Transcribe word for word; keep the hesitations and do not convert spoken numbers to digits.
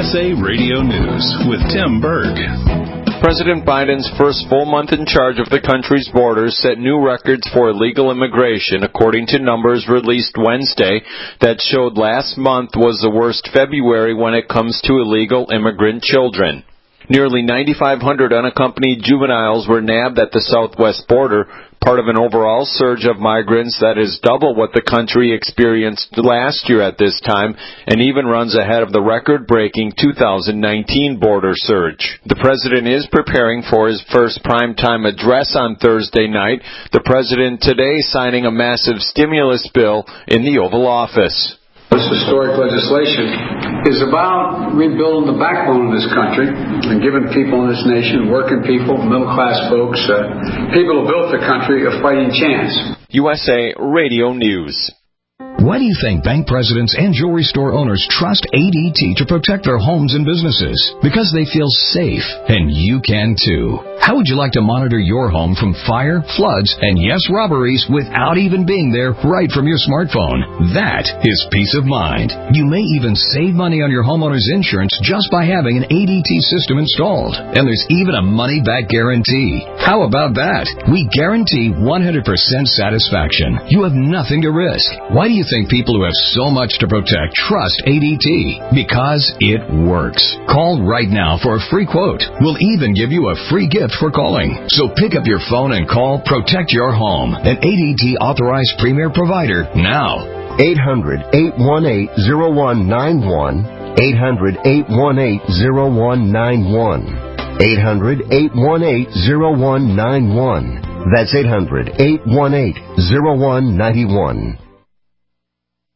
S A Radio News with Tim Berg. President Biden's first full month in charge of the country's borders set new records for illegal immigration, according to numbers released Wednesday that showed last month was the worst February when it comes to illegal immigrant children. Nearly ninety-five hundred unaccompanied juveniles were nabbed at the southwest border, part of an overall surge of migrants that is double what the country experienced last year at this time and even runs ahead of the record-breaking two thousand nineteen border surge. The president is preparing for his first primetime address on Thursday night, the president today signing a massive stimulus bill in the Oval Office. This historic legislation is about rebuilding the backbone of this country and giving people in this nation, working people, middle-class folks, uh, people who built the country, a fighting chance. U S A Radio News. Why do you think bank presidents and jewelry store owners trust A D T to protect their homes and businesses? Because they feel safe, and you can too. How would you like to monitor your home from fire, floods, and yes, robberies without even being there right from your smartphone? That is peace of mind. You may even save money on your homeowner's insurance just by having an A D T system installed. And there's even a money-back guarantee. How about that? We guarantee one hundred percent satisfaction. You have nothing to risk. Why do you think people who have so much to protect trust A D T? Because it works. Call right now for a free quote. We'll even give you a free gift for calling. So pick up your phone and call Protect Your Home, an A D T authorized premier provider now. eight hundred, eight one eight, zero one nine one. eight hundred, eight one eight, zero one nine one. eight hundred, eight one eight, zero one nine one. That's eight hundred, eight one eight, zero one nine one.